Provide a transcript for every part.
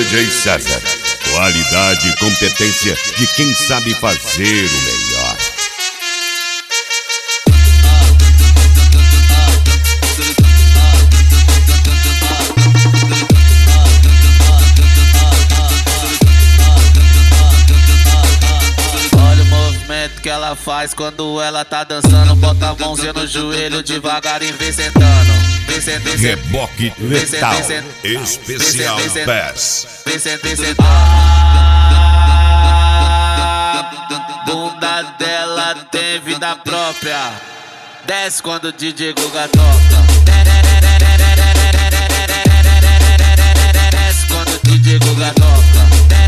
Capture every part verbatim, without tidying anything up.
D J César. Qualidade e competência de quem sabe fazer o melhor. Olha o movimento que ela faz quando ela tá dançando. Bota a mãozinha no joelho devagarinho, vem sentando. Reboque Letal Especial Pass. A bunda dela tem vida própria. Desce quando o D J Guga toca. Desce quando o D J Guga toca.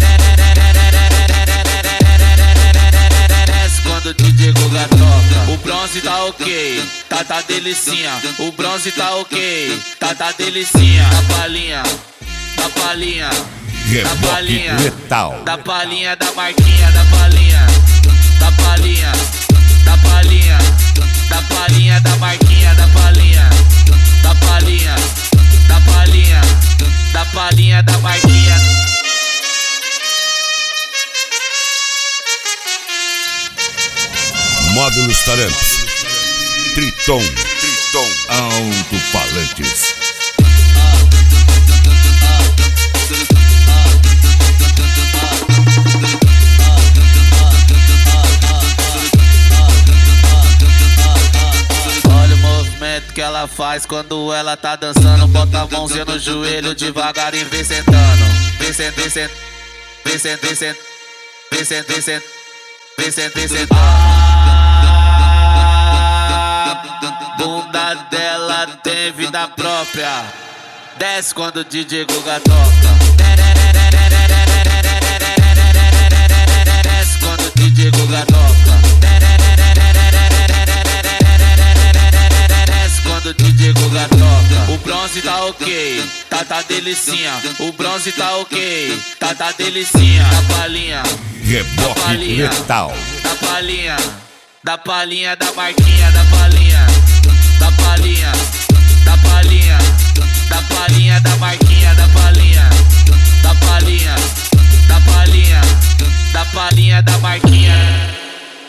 Desce quando o D J Guga toca. O bronze tá ok, tá tá delicinha. O bronze tá ok, tá tá delicinha. Da palhinha, da palhinha, da palhinha, Letal. da palhinha, da marquinha, da palhinha, da palhinha, da palhinha, da palhinha, da marquinha, da palhinha, da palhinha, da palhinha, da palhinha, da marquinha. Módulos Taramps, Triton, Triton, Alto-Falantes. Olha o movimento que ela faz quando ela tá dançando. Bota a mãozinha no joelho devagarinho, vem sentando. Vem sentando, vem sentando, vem sentando, vem sentando, vem sentando, vem sentando, vem sentando, vem sentando. Bunda dela tem vida própria. Desce quando o D J Guga toca. Desce quando o D J Guga toca. Desce quando o D J Guga toca. O bronze tá ok, tá tá delicinha. O bronze tá ok, tá tá delicinha. Da palhinha, Reboque Letal. da palhinha, da palhinha, da marquinha, da palhinha, da palhinha.